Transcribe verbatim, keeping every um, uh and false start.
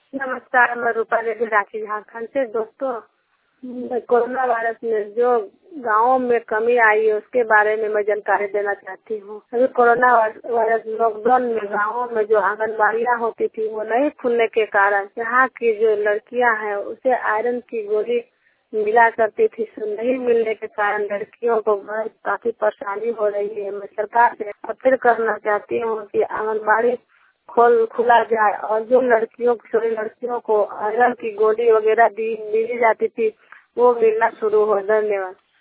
नमस्कार, मैं रूपा देवी रांची झारखंड से। दोस्तों, मैं कोरोना वायरस में जो गाँवों में कमी आई है उसके बारे में मैं जानकारी देना चाहती हूँ। अभी कोरोना वायरस लॉकडाउन में गाँवों में जो आंगनबाड़ियाँ होती थी वो नहीं खुलने के कारण यहाँ की जो लड़कियाँ हैं उसे आयरन की गोली मिला करती थी। नहीं मिलने के कारण लड़कियों को बहुत काफी परेशानी हो रही है। मैं सरकार से अपील करना चाहती हूँ कि आंगनबाड़ी खोल खुला जाए और जो लड़कियों छोटी लड़कियों को आयरन की गोली वगैरह दी मिली जाती थी वो मिलना शुरू हो। धन्यवाद।